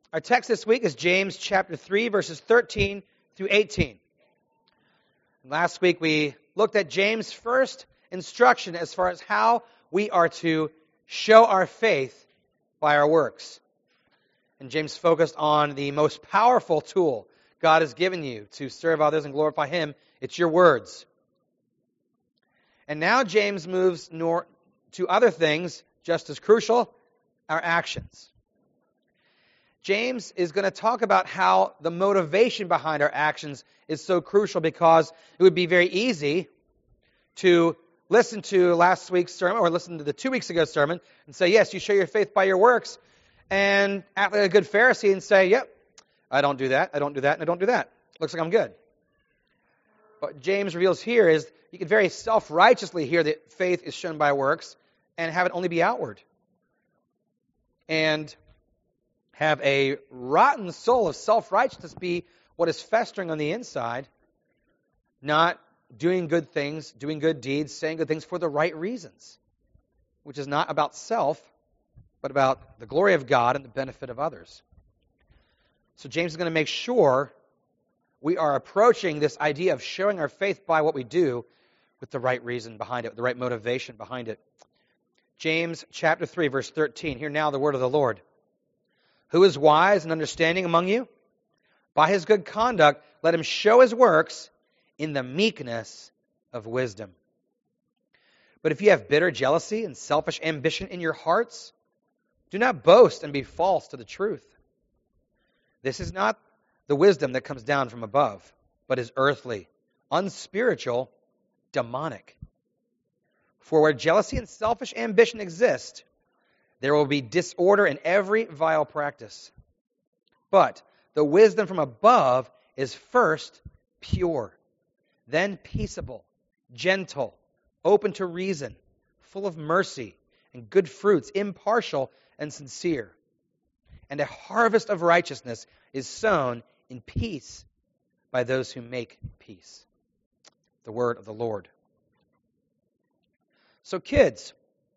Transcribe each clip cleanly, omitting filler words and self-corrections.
Our text this week is James chapter 3, verses 13 through 18. Last week we looked at James' first instruction as far as how we are to show our faith by our works. And James focused on the most powerful tool God has given you to serve others and glorify Him. It's your words. And now James moves to other things just as crucial, our actions. James is going to talk about how the motivation behind our actions is so crucial, because it would be very easy to listen to last week's sermon or listen to the 2 weeks ago sermon and say, yes, you show your faith by your works, and act like a good Pharisee and say, yep, I don't do that, I don't do that, and I don't do that. Looks like I'm good. What James reveals here is you can very self-righteously hear that faith is shown by works and have it only be outward. And have a rotten soul of self-righteousness be what is festering on the inside, not doing good things, doing good deeds, saying good things for the right reasons, which is not about self, but about the glory of God and the benefit of others. So James is going to make sure we are approaching this idea of showing our faith by what we do with the right reason behind it, the right motivation behind it. James chapter 3, verse 13. Hear now the word of the Lord. Who is wise and understanding among you? By his good conduct, let him show his works in the meekness of wisdom. But if you have bitter jealousy and selfish ambition in your hearts, do not boast and be false to the truth. This is not the wisdom that comes down from above, but is earthly, unspiritual, demonic. For where jealousy and selfish ambition exist, there will be disorder in every vile practice. But the wisdom from above is first pure, then peaceable, gentle, open to reason, full of mercy and good fruits, impartial and sincere. And a harvest of righteousness is sown in peace by those who make peace. The word of the Lord. So kids,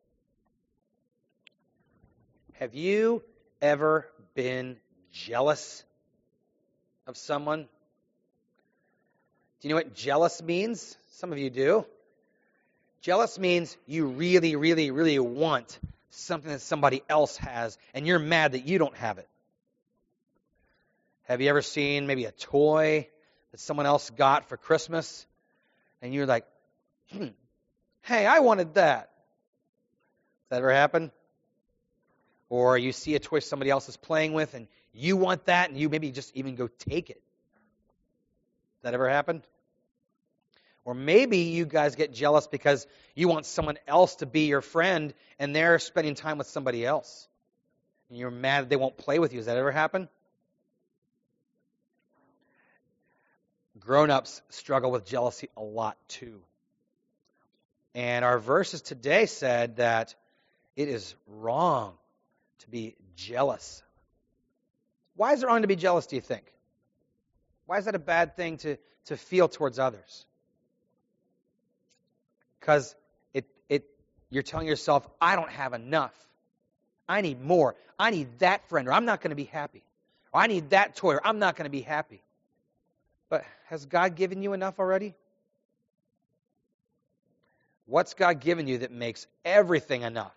have you ever been jealous of someone? Do you know what jealous means? Some of you do. Jealous means you really, really, really want something that somebody else has, and you're mad that you don't have it. Have you ever seen maybe a toy that someone else got for Christmas, and you're like, hey, I wanted that. Does that ever happen? Or you see a toy somebody else is playing with, and you want that, and you maybe just even go take it. Does that ever happen? Or maybe you guys get jealous because you want someone else to be your friend, and they're spending time with somebody else. And you're mad that they won't play with you. Does that ever happen? Grown-ups struggle with jealousy a lot too. And our verses today said that it is wrong to be jealous. Why is it wrong to be jealous, do you think? Why is that a bad thing to feel towards others? Because you're telling yourself, I don't have enough. I need more. I need that friend, or I'm not going to be happy. Or I need that toy, or I'm not going to be happy. But has God given you enough already? What's God given you that makes everything enough?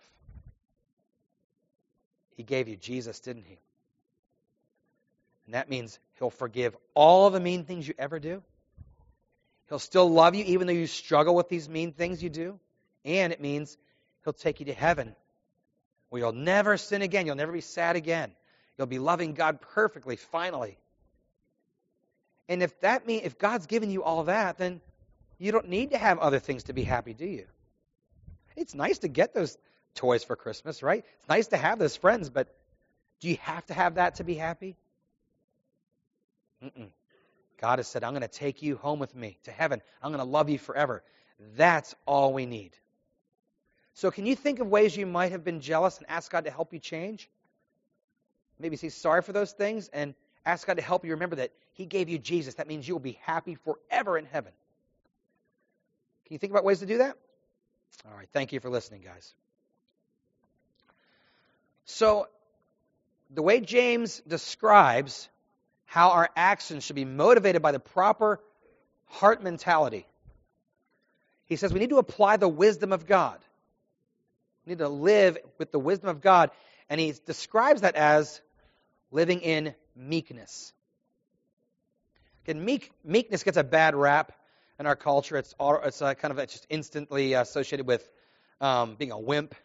He gave you Jesus, didn't He? And that means He'll forgive all the mean things you ever do. He'll still love you even though you struggle with these mean things you do. And it means He'll take you to heaven, where you'll never sin again. You'll never be sad again. You'll be loving God perfectly, finally. And if God's given you all that, then you don't need to have other things to be happy, do you? It's nice to get those toys for Christmas, right? It's nice to have those friends, but do you have to have that to be happy? Mm-mm. God has said, I'm going to take you home with me to heaven. I'm going to love you forever. That's all we need. So can you think of ways you might have been jealous and ask God to help you change? Maybe say sorry for those things and ask God to help you remember that He gave you Jesus. That means you will be happy forever in heaven. Can you think about ways to do that? All right, thank you for listening, guys. So the way James describes how our actions should be motivated by the proper heart mentality, he says we need to apply the wisdom of God. We need to live with the wisdom of God. And he describes that as living in meekness. Again, meekness gets a bad rap in our culture. It's kind of just instantly associated with being a wimp,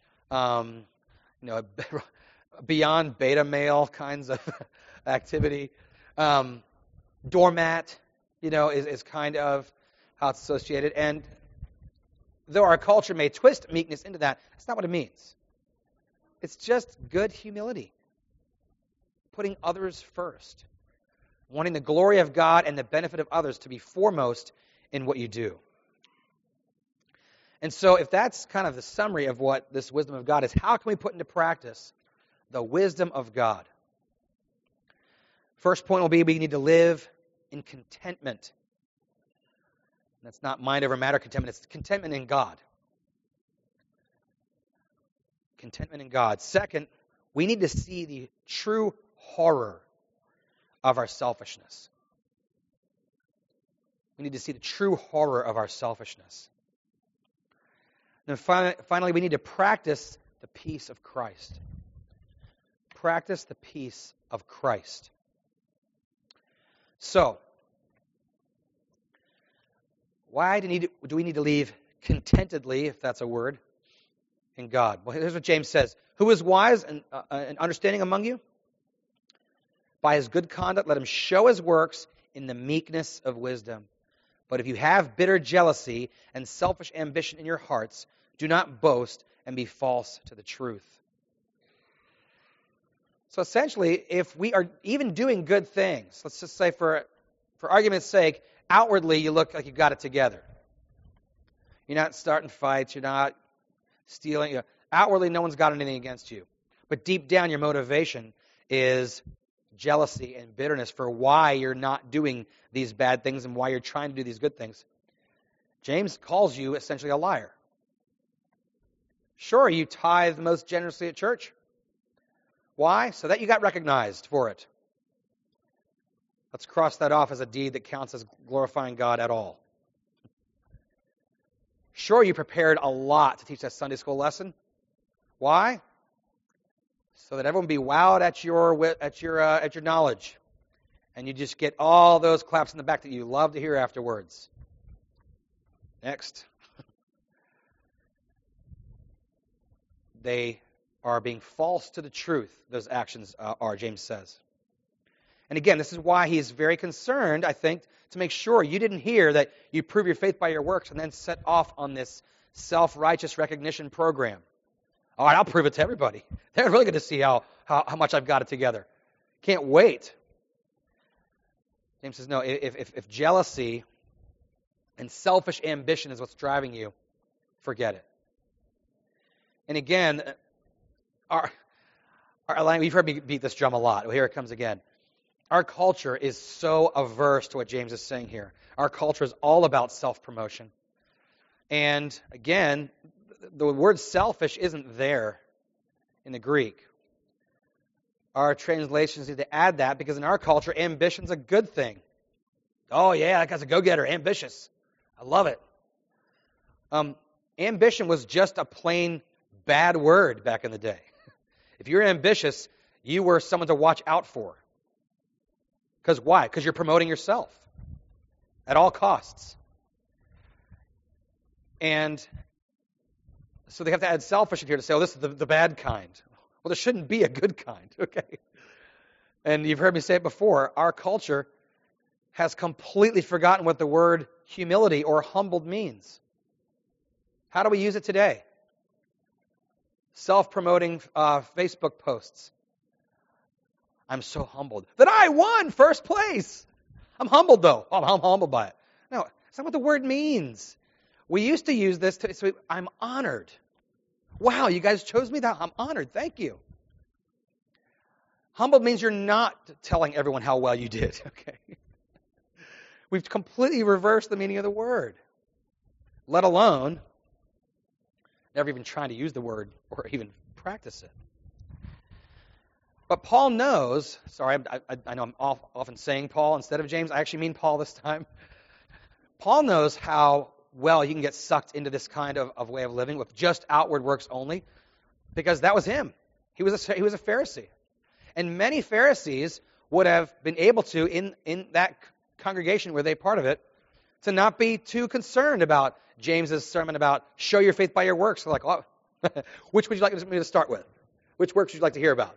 beyond beta male kinds of activity. Doormat, is kind of how it's associated. And though our culture may twist meekness into that, that's not what it means. It's just good humility. Putting others first. Wanting the glory of God and the benefit of others to be foremost in what you do. And so if that's kind of the summary of what this wisdom of God is, how can we put into practice the wisdom of God? First point will be we need to live in contentment. That's not mind over matter contentment. It's contentment in God. Contentment in God. Second, we need to see the true horror of our selfishness. We need to see the true horror of our selfishness. And finally, we need to practice the peace of Christ. Practice the peace of Christ. So, why do we need to live contentedly, if that's a word, in God? Well, here's what James says. Who is wise and understanding among you? By his good conduct, let him show his works in the meekness of wisdom. But if you have bitter jealousy and selfish ambition in your hearts, do not boast and be false to the truth. So essentially, if we are even doing good things, let's just say for argument's sake, outwardly you look like you got it together. You're not starting fights, you're not stealing. Outwardly, no one's got anything against you. But deep down, your motivation is jealousy and bitterness for why you're not doing these bad things and why you're trying to do these good things. James calls you essentially a liar. Sure, you tithe most generously at church. Why? So that you got recognized for it. Let's cross that off as a deed that counts as glorifying God at all. Sure, you prepared a lot to teach that Sunday school lesson. Why? So that everyone be wowed at your knowledge, and you just get all those claps in the back that you love to hear afterwards. Next, they are being false to the truth. Those actions are, James says. And again, this is why he is very concerned, I think, to make sure you didn't hear that you prove your faith by your works and then set off on this self-righteous recognition program. All right, I'll prove it to everybody. They're really going to see how much I've got it together. Can't wait. James says, no, if jealousy and selfish ambition is what's driving you, forget it. And again, our language, you've heard me beat this drum a lot. Well, here it comes again. Our culture is so averse to what James is saying here. Our culture is all about self-promotion. And again, the word selfish isn't there in the Greek. Our translations need to add that because in our culture, ambition's a good thing. Oh yeah, that guy's a go-getter, ambitious. I love it. Ambition was just a plain bad word back in the day. If you're ambitious, you were someone to watch out for. Because why? Because you're promoting yourself at all costs. And so they have to add selfish in here to say, oh, this is the bad kind. Well, there shouldn't be a good kind, okay? And you've heard me say it before, our culture has completely forgotten what the word humility or humbled means. How do we use it today? Self-promoting Facebook posts. I'm so humbled that I won first place. I'm humbled, though. Oh, I'm humbled by it. No, that's not what the word means. We used to use this to say, I'm honored. Wow, you guys chose me? I'm honored. Thank you. Humbled means you're not telling everyone how well you did. Okay. We've completely reversed the meaning of the word. Let alone never even trying to use the word or even practice it. But Paul knows, sorry, I know I'm often saying Paul instead of James. I actually mean Paul this time. Paul knows how well you can get sucked into this kind of way of living with just outward works only, because that was him. He was a Pharisee. And many Pharisees would have been able to, in that congregation where they part of it, to not be too concerned about James's sermon about show your faith by your works. They're like, oh, which would you like me to start with? Which works would you like to hear about?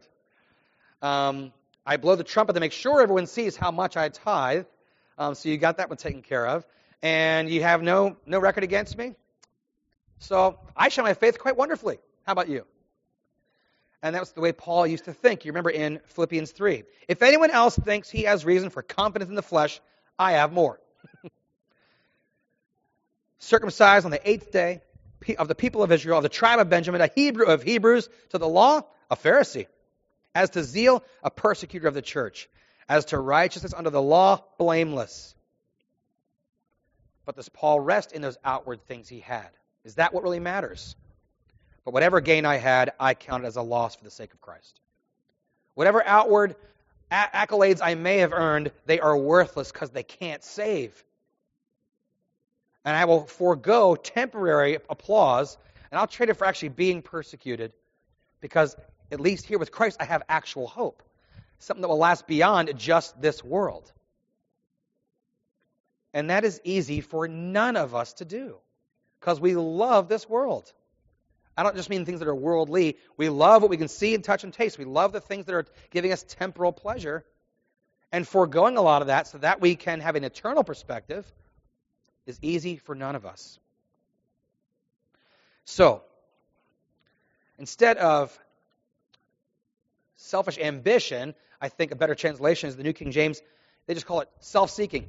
I blow the trumpet to make sure everyone sees how much I tithe. So you got that one taken care of. And you have no record against me. So I show my faith quite wonderfully. How about you? And that was the way Paul used to think. You remember in Philippians 3. If anyone else thinks he has reason for confidence in the flesh, I have more. Circumcised on the 8th day of the people of Israel, of the tribe of Benjamin, a Hebrew of Hebrews, to the law, a Pharisee. As to zeal, a persecutor of the church. As to righteousness under the law, blameless. But does Paul rest in those outward things he had? Is that what really matters? But whatever gain I had, I counted as a loss for the sake of Christ. Whatever outward accolades I may have earned, they are worthless because they can't save. And I will forego temporary applause, and I'll trade it for actually being persecuted, because at least here with Christ, I have actual hope. Something that will last beyond just this world. And that is easy for none of us to do, because we love this world. I don't just mean things that are worldly. We love what we can see and touch and taste. We love the things that are giving us temporal pleasure. And foregoing a lot of that so that we can have an eternal perspective is easy for none of us. So, instead of selfish ambition, I think a better translation is the New King James. They just call it self-seeking.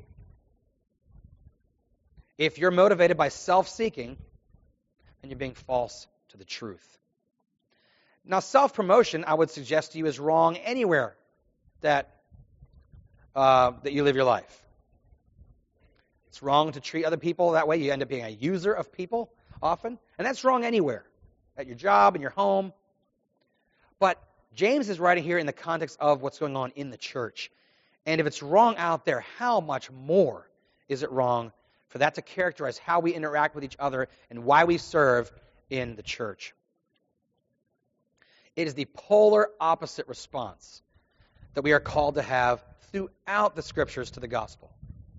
If you're motivated by self-seeking, then you're being false to the truth. Now, self-promotion, I would suggest to you, is wrong anywhere that you live your life. It's wrong to treat other people that way. You end up being a user of people often. And that's wrong anywhere. At your job, in your home. But James is writing here in the context of what's going on in the church. And if it's wrong out there, how much more is it wrong for that to characterize how we interact with each other and why we serve in the church? It is the polar opposite response that we are called to have throughout the Scriptures to the gospel.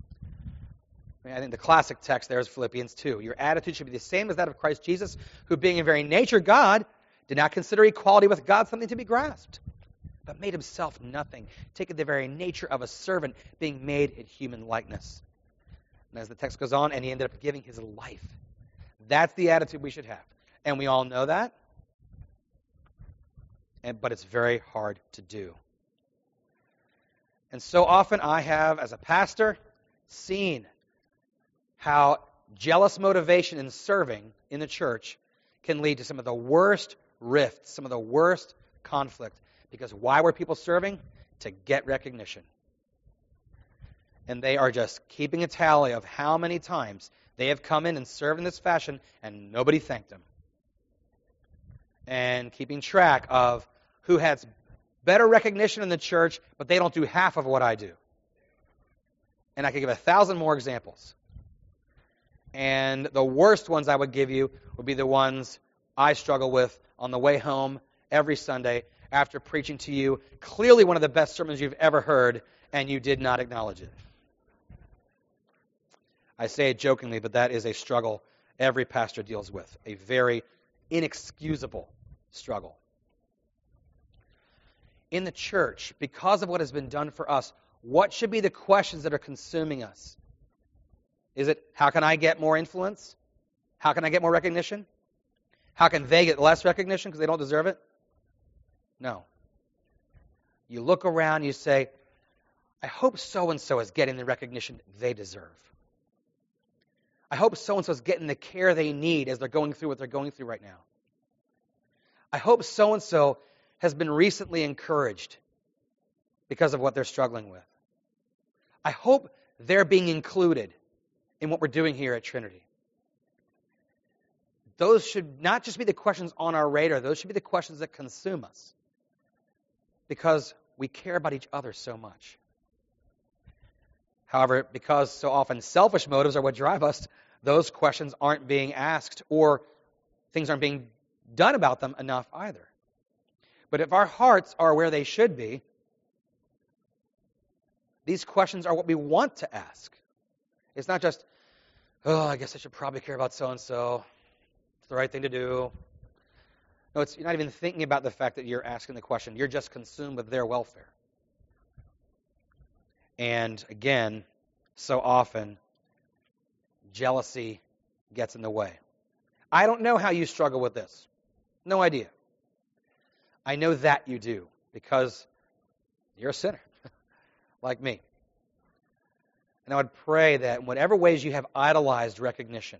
I think the classic text there is Philippians 2. Your attitude should be the same as that of Christ Jesus, who being in very nature God, did not consider equality with God something to be grasped, but made himself nothing, taking the very nature of a servant, being made in human likeness. And as the text goes on, and he ended up giving his life. That's the attitude we should have. And we all know that. But it's very hard to do. And so often I have, as a pastor, seen how jealous motivation in serving in the church can lead to some of the worst rifts, some of the worst conflict. Because why were people serving? To get recognition. And they are just keeping a tally of how many times they have come in and served in this fashion and nobody thanked them. And keeping track of who has better recognition in the church, but they don't do half of what I do. And I could give 1,000 more examples. And the worst ones I would give you would be the ones I struggle with on the way home every Sunday after preaching to you clearly one of the best sermons you've ever heard, and you did not acknowledge it. I say it jokingly, but that is a struggle every pastor deals with, a very inexcusable struggle. In the church, because of what has been done for us, what should be the questions that are consuming us? Is it, how can I get more influence? How can I get more recognition? How can they get less recognition because they don't deserve it? No. You look around, you say, I hope so-and-so is getting the recognition they deserve. I hope so-and-so is getting the care they need as they're going through what they're going through right now. I hope so-and-so has been recently encouraged because of what they're struggling with. I hope they're being included in what we're doing here at Trinity. Those should not just be the questions on our radar. Those should be the questions that consume us. because we care about each other so much. However, because so often selfish motives are what drive us, those questions aren't being asked, or things aren't being done about them enough either. But if our hearts are where they should be, these questions are what we want to ask. It's not just, oh, I guess I should probably care about so-and-so. It's the right thing to do. No, you're not even thinking about the fact that you're asking the question. You're just consumed with their welfare. And again, so often, jealousy gets in the way. I don't know how you struggle with this. No idea. I know that you do, because you're a sinner, like me. And I would pray that in whatever ways you have idolized recognition,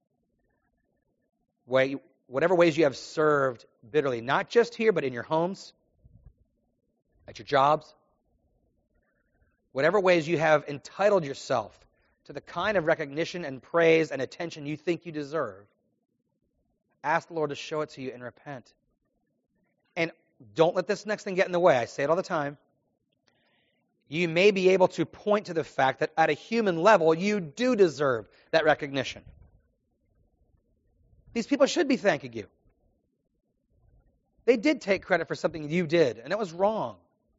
whatever ways you have served bitterly, not just here, but in your homes, at your jobs, whatever ways you have entitled yourself to the kind of recognition and praise and attention you think you deserve, ask the Lord to show it to you and repent. And don't let this next thing get in the way. I say it all the time. You may be able to point to the fact that at a human level, you do deserve that recognition. These people should be thanking you. They did take credit for something you did, and it was wrong.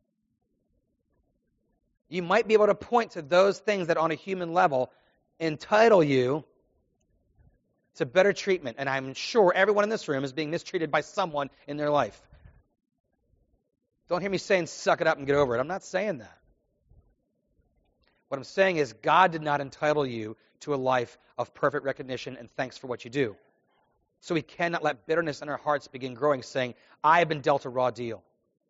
You might be able to point to those things that on a human level entitle you to better treatment. And I'm sure everyone in this room is being mistreated by someone in their life. Don't hear me saying suck it up and get over it. I'm not saying that. What I'm saying is God did not entitle you to a life of perfect recognition and thanks for what you do. So we cannot let bitterness in our hearts begin growing, saying, I have been dealt a raw deal.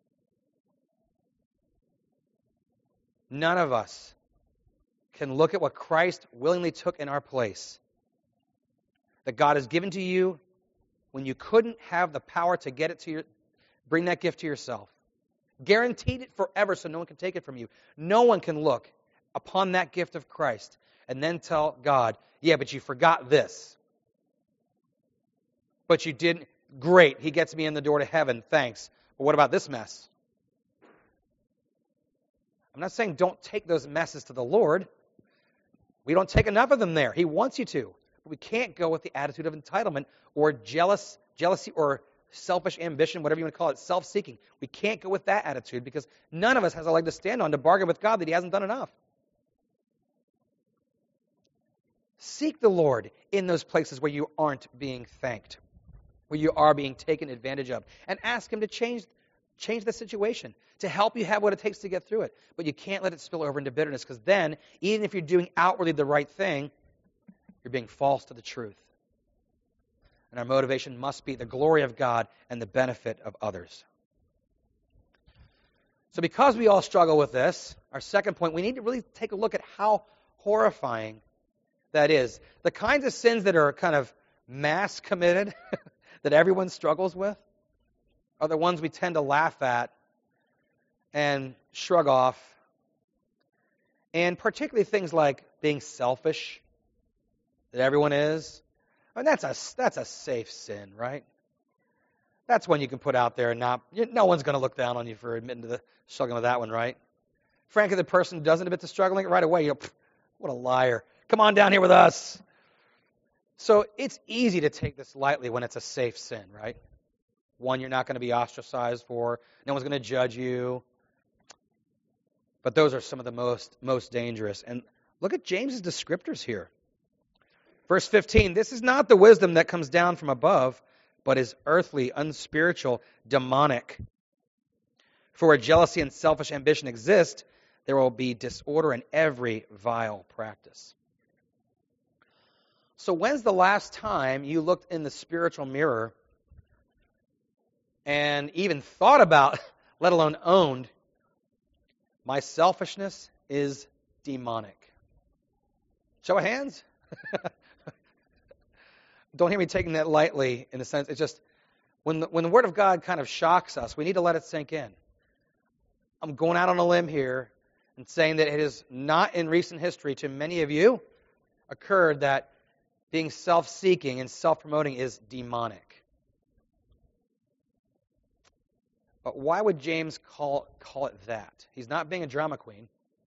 None of us can look at what Christ willingly took in our place, that God has given to you when you couldn't have the power to get it to bring that gift to yourself. Guaranteed it forever so no one can take it from you. No one can look upon that gift of Christ and then tell God, yeah, but you forgot this. But you didn't. Great, he gets me in the door to heaven, thanks. But what about this mess? I'm not saying don't take those messes to the Lord. We don't take enough of them there. He wants you to. But we can't go with the attitude of entitlement or jealousy or selfish ambition, whatever you want to call it, self-seeking. We can't go with that attitude because none of us has a leg to stand on to bargain with God that he hasn't done enough. Seek the Lord in those places where you aren't being thanked, where you are being taken advantage of, and ask him to change the situation, to help you have what it takes to get through it. But you can't let it spill over into bitterness, because then, even if you're doing outwardly the right thing, you're being false to the truth. And our motivation must be the glory of God and the benefit of others. So because we all struggle with this, our second point, we need to really take a look at how horrifying that is. The kinds of sins that are kind of mass committed, that everyone struggles with, are the ones we tend to laugh at and shrug off. And particularly things like being selfish, that everyone is. I mean, that's a safe sin, right? That's one you can put out there and no one's going to look down on you for admitting to the struggling with that one, right? Frankly, the person who doesn't admit to struggling right away, what a liar. Come on down here with us. So it's easy to take this lightly when it's a safe sin, right? One you're not going to be ostracized for. No one's going to judge you. But those are some of the most dangerous. And look at James's descriptors here. Verse 15, this is not the wisdom that comes down from above, but is earthly, unspiritual, demonic. For where jealousy and selfish ambition exist, there will be disorder in every vile practice. So when's the last time you looked in the spiritual mirror and even thought about, let alone owned, my selfishness is demonic? Show of hands? Don't hear me taking that lightly in a sense. It's just, when the Word of God kind of shocks us, we need to let it sink in. I'm going out on a limb here and saying that it is not in recent history to many of you occurred that being self-seeking and self-promoting is demonic. But why would James call it that? He's not being a drama queen.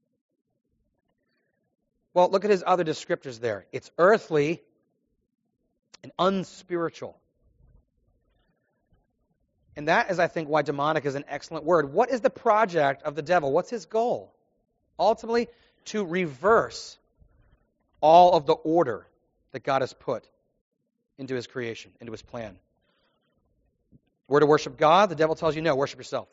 Well, look at his other descriptors there. It's earthly and unspiritual. And that is, I think, why demonic is an excellent word. What is the project of the devil? What's his goal? Ultimately, to reverse all of the order that God has put into his creation, into his plan. We're to worship God. The devil tells you, no, worship yourself.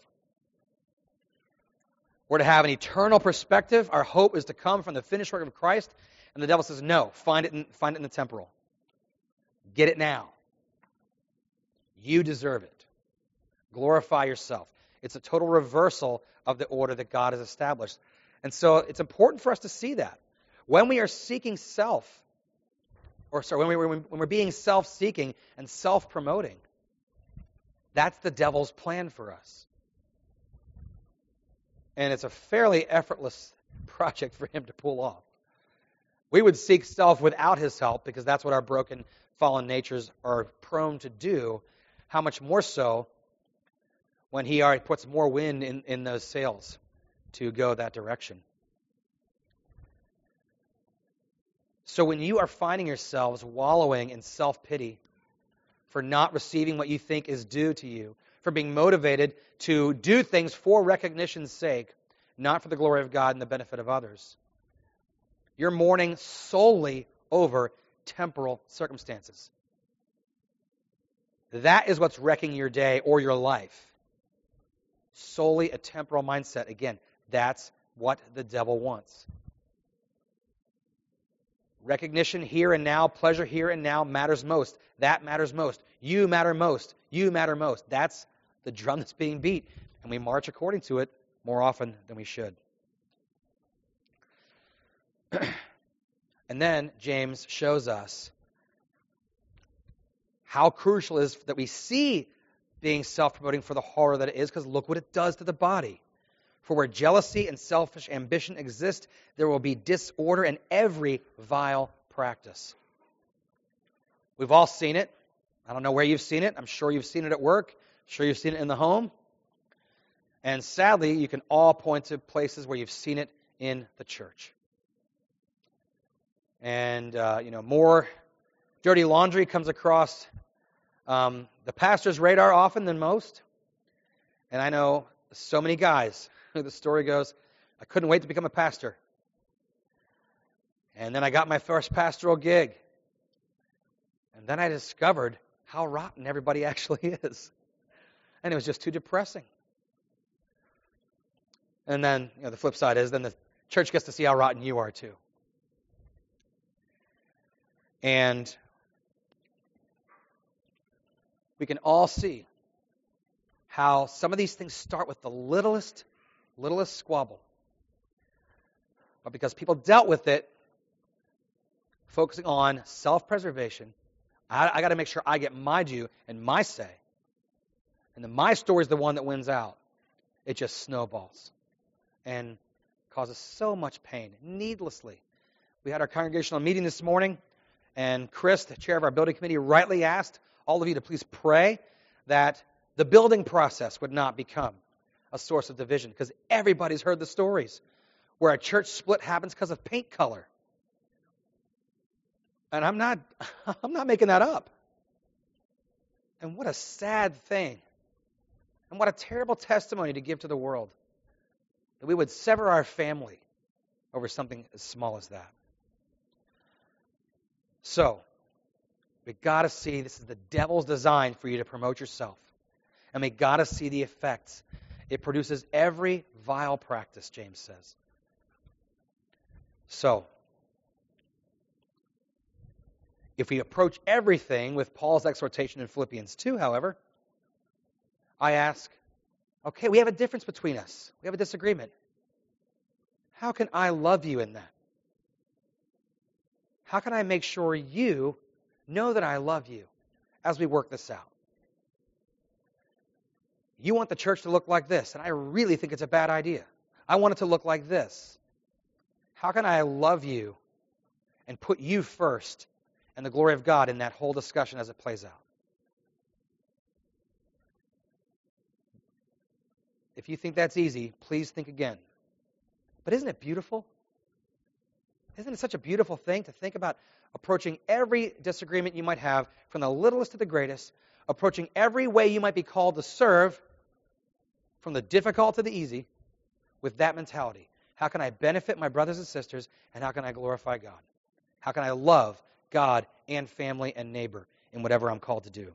We're to have an eternal perspective. Our hope is to come from the finished work of Christ. And the devil says, no, find it in the temporal. Get it now. You deserve it. Glorify yourself. It's a total reversal of the order that God has established. And so it's important for us to see that. When we are seeking when we're being self-seeking and self-promoting, that's the devil's plan for us. And it's a fairly effortless project for him to pull off. We would seek self without his help because that's what our broken, fallen natures are prone to do. How much more so when he already puts more wind in those sails to go that direction. So when you are finding yourselves wallowing in self-pity for not receiving what you think is due to you, for being motivated to do things for recognition's sake, not for the glory of God and the benefit of others, you're mourning solely over temporal circumstances. That is what's wrecking your day or your life. Solely a temporal mindset. Again, that's what the devil wants. Recognition here and now, pleasure here and now matters most. That matters most. You matter most. You matter most. That's the drum that's being beat. And we march according to it more often than we should. And then James shows us how crucial it is that we see being self-promoting for the horror that it is, because look what it does to the body. For where jealousy and selfish ambition exist, there will be disorder in every vile practice. We've all seen it. I don't know where you've seen it. I'm sure you've seen it at work. I'm sure you've seen it in the home. And sadly, you can all point to places where you've seen it in the church. And, more dirty laundry comes across the pastor's radar often than most. And I know so many guys who the story goes, I couldn't wait to become a pastor. And then I got my first pastoral gig. And then I discovered how rotten everybody actually is. And it was just too depressing. And then, the flip side is then the church gets to see how rotten you are too. And we can all see how some of these things start with the littlest squabble. But because people dealt with it, focusing on self-preservation, I got to make sure I get my due and my say. And then my story is the one that wins out. It just snowballs and causes so much pain, needlessly. We had our congregational meeting this morning, and Chris, the chair of our building committee, rightly asked all of you to please pray that the building process would not become a source of division, because everybody's heard the stories where a church split happens because of paint color. And I'm not making that up. And what a sad thing. And what a terrible testimony to give to the world. That we would sever our family over something as small as that. So, we've got to see this is the devil's design for you to promote yourself. And we've got to see the effects. It produces every vile practice, James says. So, if we approach everything with Paul's exhortation in Philippians 2, however, I ask, okay, we have a difference between us. We have a disagreement. How can I love you in that? How can I make sure you know that I love you as we work this out? You want the church to look like this, and I really think it's a bad idea. I want it to look like this. How can I love you and put you first and the glory of God in that whole discussion as it plays out? If you think that's easy, please think again. But isn't it beautiful? Isn't it such a beautiful thing to think about approaching every disagreement you might have, from the littlest to the greatest, approaching every way you might be called to serve, from the difficult to the easy, with that mentality? How can I benefit my brothers and sisters, and how can I glorify God? How can I love God and family and neighbor in whatever I'm called to do?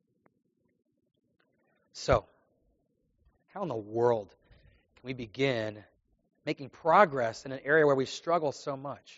So, how in the world can we begin making progress in an area where we struggle so much?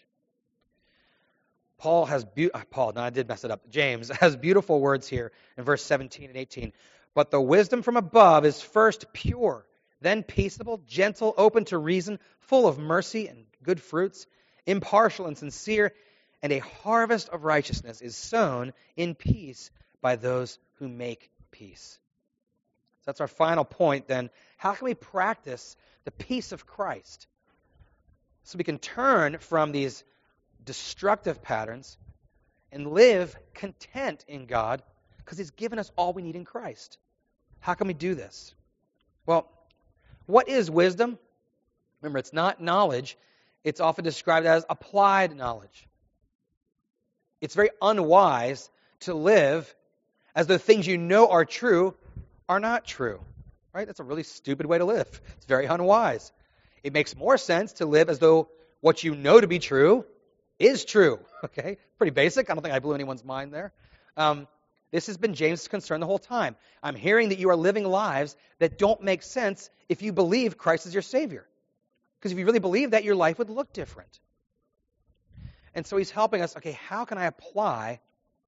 James has beautiful words here in verse 17 and 18. But the wisdom from above is first pure, then peaceable, gentle, open to reason, full of mercy and good fruits, impartial and sincere, and a harvest of righteousness is sown in peace by those who make peace. So that's our final point then. How can we practice the peace of Christ so we can turn from these destructive patterns and live content in God because He's given us all we need in Christ? How can we do this? Well, what is wisdom? Remember, it's not knowledge. It's often described as applied knowledge. It's very unwise to live as though things you know are true are not true. Right? That's a really stupid way to live. It's very unwise. It makes more sense to live as though what you know to be true is true. Okay? Pretty basic. I don't think I blew anyone's mind there. This has been James' concern the whole time. I'm hearing that you are living lives that don't make sense if you believe Christ is your Savior. Because if you really believe that, your life would look different. And so he's helping us, okay, how can I apply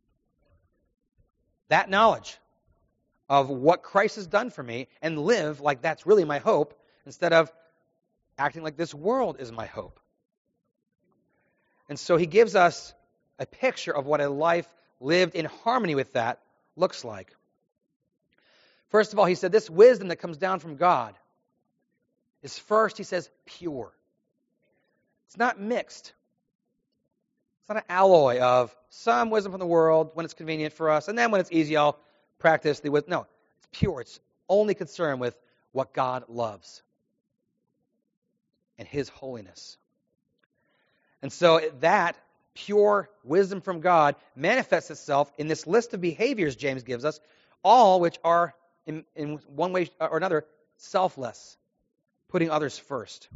that knowledge of what Christ has done for me and live like that's really my hope instead of acting like this world is my hope? And so he gives us a picture of what a life lived in harmony with that looks like. First of all, he said this wisdom that comes down from God is first, he says, pure. It's not mixed. It's not an alloy of some wisdom from the world when it's convenient for us, and then when it's easy, I'll practice the wisdom. No, it's pure. It's only concerned with what God loves and His holiness. And so that pure wisdom from God manifests itself in this list of behaviors James gives us, all which are, in one way or another, selfless, putting others first.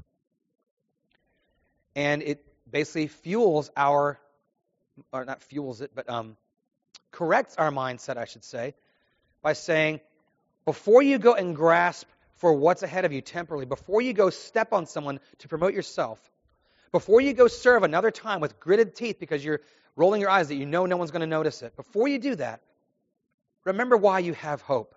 And it basically fuels our, or not fuels it, but corrects our mindset, I should say, by saying, before you go and grasp for what's ahead of you temporally, before you go step on someone to promote yourself, before you go serve another time with gritted teeth because you're rolling your eyes that you know no one's going to notice it, before you do that, remember why you have hope.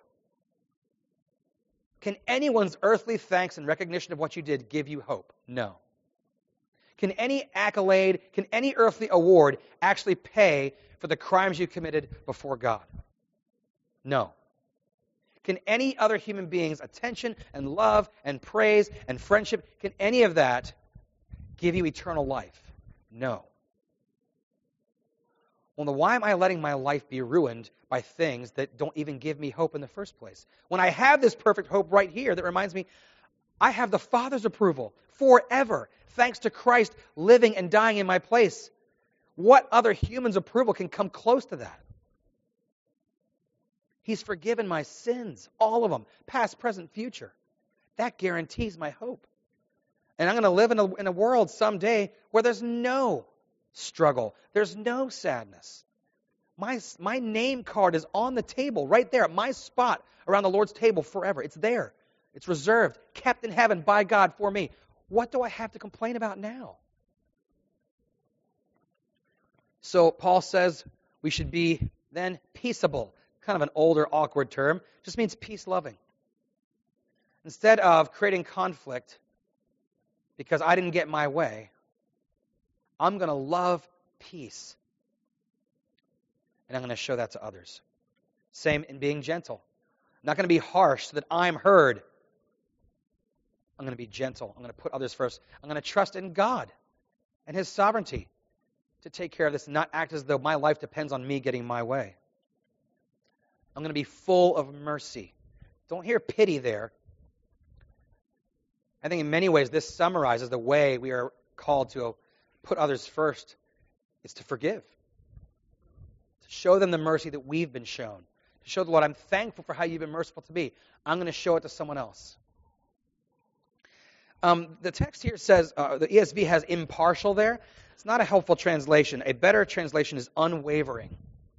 Can anyone's earthly thanks and recognition of what you did give you hope? No. Can any accolade, can any earthly award actually pay for the crimes you committed before God? No. Can any other human being's attention and love and praise and friendship, can any of that give you eternal life? No. Well, then why am I letting my life be ruined by things that don't even give me hope in the first place? When I have this perfect hope right here that reminds me, I have the Father's approval forever, thanks to Christ living and dying in my place. What other human's approval can come close to that? He's forgiven my sins, all of them, past, present, future. That guarantees my hope. And I'm going to live in a world someday where there's no struggle. There's no sadness. My name card is on the table right there, my spot around the Lord's table forever. It's there. It's reserved, kept in heaven by God for me. What do I have to complain about now? So Paul says we should be then peaceable. Kind of an older, awkward term. Just means peace-loving. Instead of creating conflict because I didn't get my way, I'm going to love peace. And I'm going to show that to others. Same in being gentle. I'm not going to be harsh so that I'm heard. I'm going to be gentle. I'm going to put others first. I'm going to trust in God and His sovereignty to take care of this and not act as though my life depends on me getting my way. I'm going to be full of mercy. Don't hear pity there. I think in many ways this summarizes the way we are called to put others first. It's to forgive. To show them the mercy that we've been shown. To show the Lord, I'm thankful for how you've been merciful to me. I'm going to show it to someone else. The text here says, the ESV has impartial there. It's not a helpful translation. A better translation is unwavering.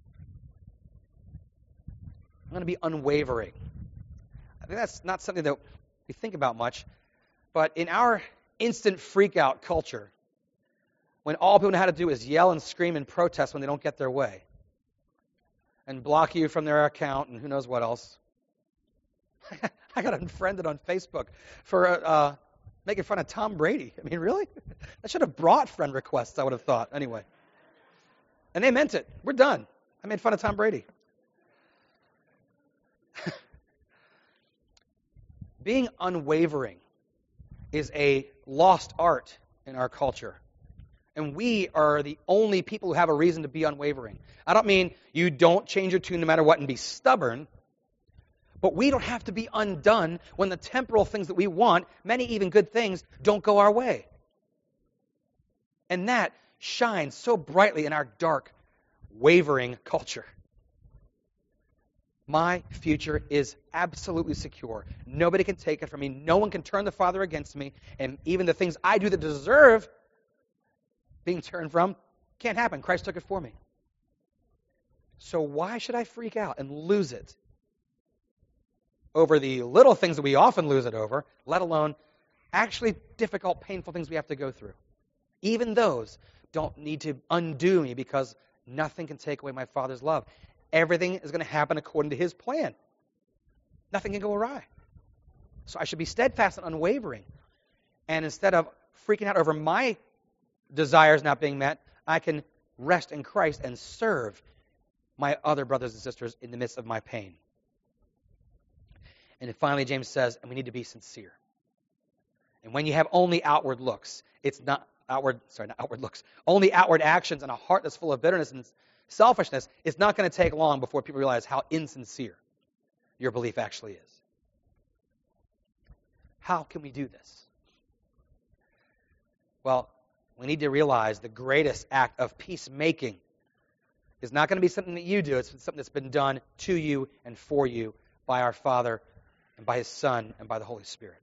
I'm going to be unwavering. I think that's not something that we think about much. But in our instant freak-out culture, when all people know how to do is yell and scream and protest when they don't get their way, and block you from their account and who knows what else. I got unfriended on Facebook for making fun of Tom Brady. I mean, really? I should have brought friend requests, I would have thought. Anyway. And they meant it. We're done. I made fun of Tom Brady. Being unwavering is a lost art in our culture. And we are the only people who have a reason to be unwavering. I don't mean you don't change your tune no matter what and be stubborn. But we don't have to be undone when the temporal things that we want, many even good things, don't go our way. And that shines so brightly in our dark, wavering culture. My future is absolutely secure. Nobody can take it from me. No one can turn the Father against me. And even the things I do that deserve being turned from can't happen. Christ took it for me. So why should I freak out and lose it over the little things that we often lose it over, let alone actually difficult, painful things we have to go through? Even those don't need to undo me because nothing can take away my Father's love. Everything is going to happen according to His plan. Nothing can go awry. So I should be steadfast and unwavering. And instead of freaking out over my desires not being met, I can rest in Christ and serve my other brothers and sisters in the midst of my pain. And then finally, James says, and we need to be sincere. And when you have only outward looks, it's not outward looks, only outward actions and a heart that's full of bitterness and selfishness, it's not going to take long before people realize how insincere your belief actually is. How can we do this? Well, we need to realize the greatest act of peacemaking is not going to be something that you do. It's something that's been done to you and for you by our Father and by His Son and by the Holy Spirit.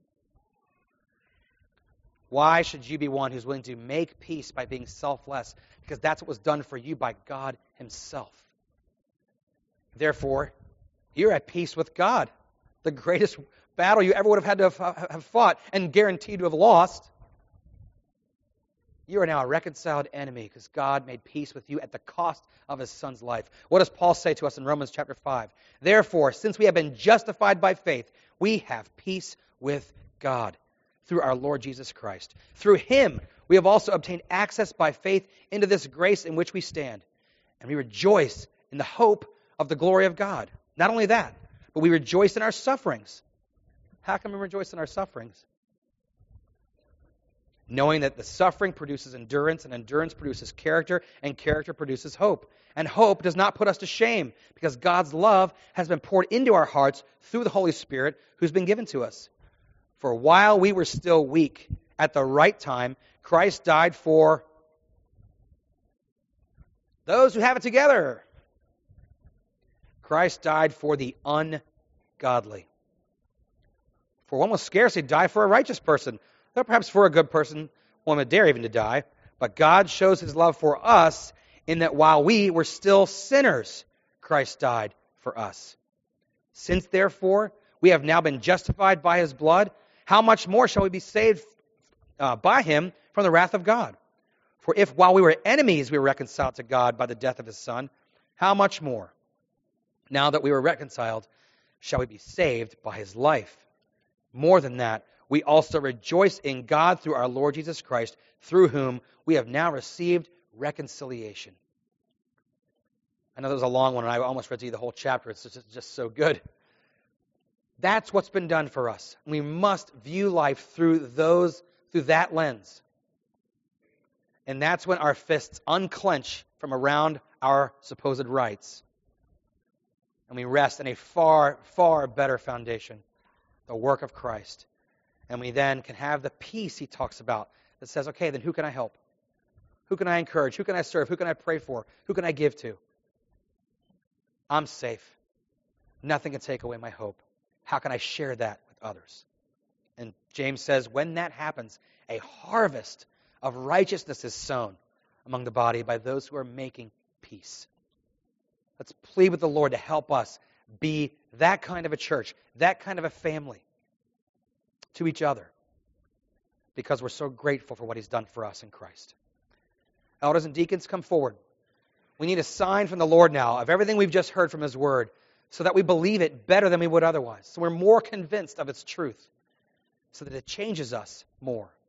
Why should you be one who's willing to make peace by being selfless? Because that's what was done for you by God Himself. Therefore, you're at peace with God. The greatest battle you ever would have had to have fought and guaranteed to have lost. You are now a reconciled enemy because God made peace with you at the cost of His Son's life. What does Paul say to us in Romans chapter 5? Therefore, since we have been justified by faith, we have peace with God through our Lord Jesus Christ. Through Him, we have also obtained access by faith into this grace in which we stand. And we rejoice in the hope of the glory of God. Not only that, but we rejoice in our sufferings. How can we rejoice in our sufferings? Knowing that the suffering produces endurance, and endurance produces character, and character produces hope. And hope does not put us to shame, because God's love has been poured into our hearts through the Holy Spirit who's been given to us. For while we were still weak, at the right time, Christ died for those who have it together. Christ died for the ungodly. For one will scarcely die for a righteous person, though perhaps for a good person one would dare even to die. But God shows His love for us in that while we were still sinners, Christ died for us. Since, therefore, we have now been justified by His blood, how much more shall we be saved by Him from the wrath of God? For if while we were enemies we were reconciled to God by the death of His Son, how much more, now that we were reconciled, shall we be saved by His life? More than that, we also rejoice in God through our Lord Jesus Christ, through whom we have now received reconciliation. I know that was a long one, and I almost read to you the whole chapter. It's just so good. That's what's been done for us. We must view life through that lens. And that's when our fists unclench from around our supposed rights. And we rest in a far, far better foundation, the work of Christ. And we then can have the peace he talks about that says, okay, then who can I help? Who can I encourage? Who can I serve? Who can I pray for? Who can I give to? I'm safe. Nothing can take away my hope. How can I share that with others? And James says, when that happens, a harvest of righteousness is sown among the body by those who are making peace. Let's plead with the Lord to help us be that kind of a church, that kind of a family to each other, because we're so grateful for what he's done for us in Christ. Elders and deacons, come forward. We need a sign from the Lord now of everything we've just heard from his word so that we believe it better than we would otherwise. So we're more convinced of its truth so that it changes us more.